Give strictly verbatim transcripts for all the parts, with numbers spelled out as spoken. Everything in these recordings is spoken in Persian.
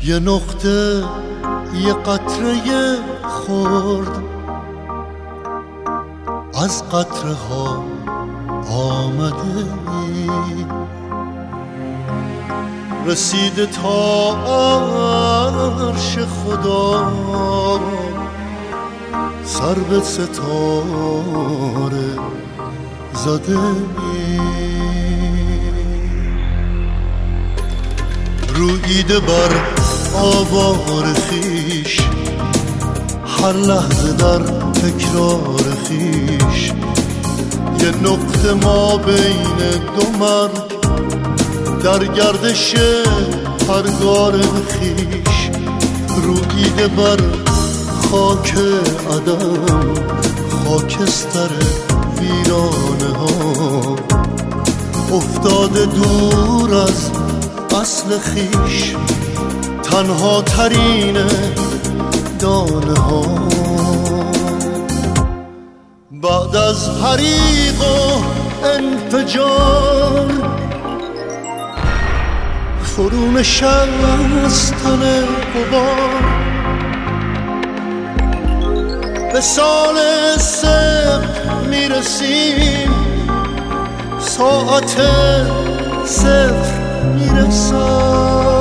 یه نقطه یه قطره خورد از قطره ها آمده ای، رسیده تا عرش خدا، سر به ستاره زده ای. رویده بر آوار خیش، هر لحظه در تکرار خیش، یه نقطه ما بین دو مرگ، در گردش پرگار خیش. رویده بر خاک عدم، خاکستر ویرانه ها، افتاده دور از اصل خیش، تنها ترین دانه ها. بعد از حریق و انفجار، فرو نشستن غبار، به سال صفر میرسیم، ساعت صفر میرسم.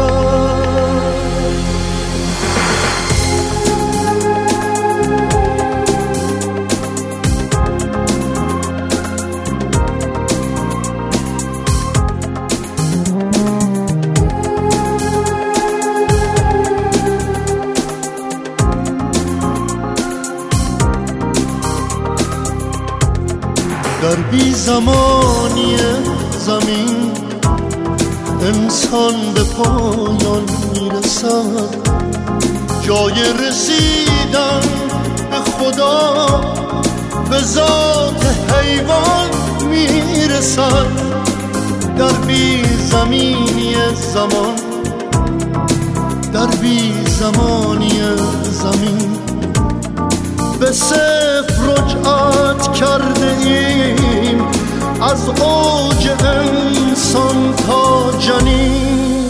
در بی زمانی زمین، انسان به پایان میرسد، جای رسیدن به خدا به ذات حیوان میرسد. در بی زمینی زمان، در بی زمانی زمین، به صفر رجعت کرده ایم، از اوج انسان تا جنین.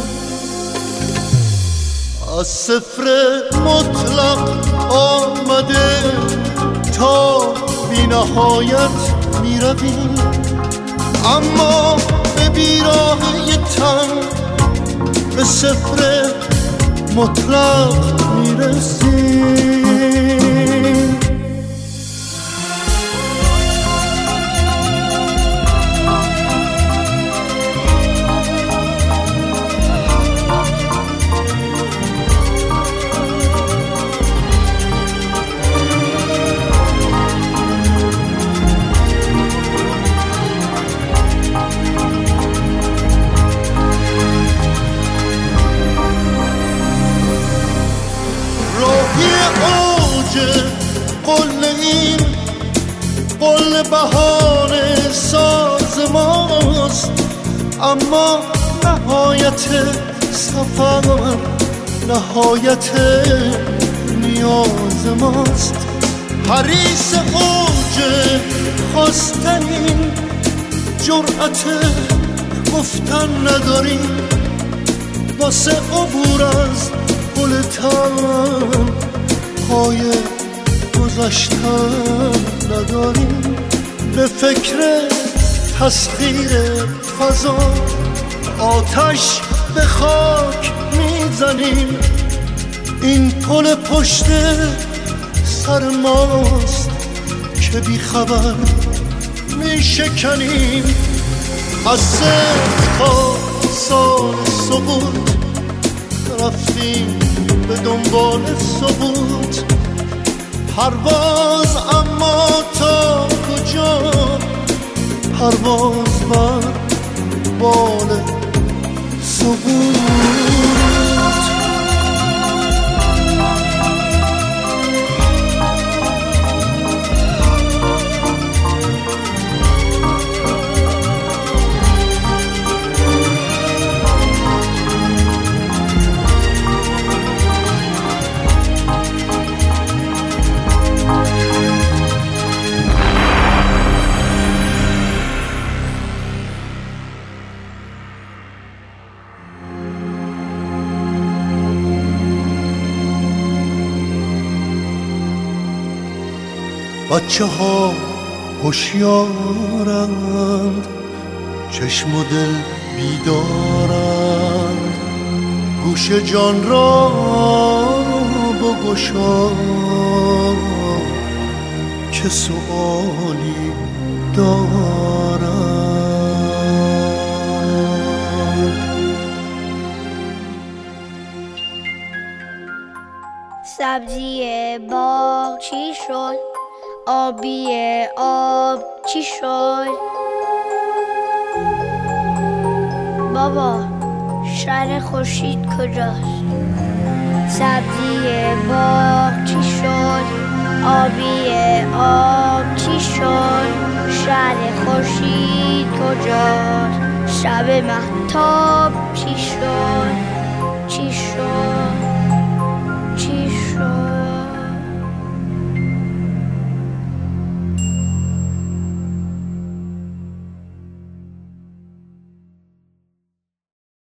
از صفر مطلق آمده تا بی نهایت می رویم، اما به بیراهه تن به صفر مطلق می رسیم. قل این قل بهانه ساز ماست، اما نهایت سفر نهایت نیاز ماست. حریص اوج خواستنیم، جرأت گفتن نداریم، واسه عبور از گل تن پای گذشتن نداریم. به فکر تسخیر فضا آتش به خاک میزنیم، این پل پشت سر ماست که بی خبر میشکنیم. از صفر تا سال سقوط رفتیم به دنبال ثبوت، پرواز اما تا کجا؟ پرواز بر بال سقوط. بچه ها هوشیارند، چشم و دل بیدارند، گوش جان را بگشا که سؤالی دارند. سبزی باغ چی شد؟ آبی آب چی شد؟ بابا شهر خورشید کجاست؟ سبزی باغ چی شد؟ آبی آب چی شد؟ شهر خورشید کجاست؟ شب مهتاب چی شد؟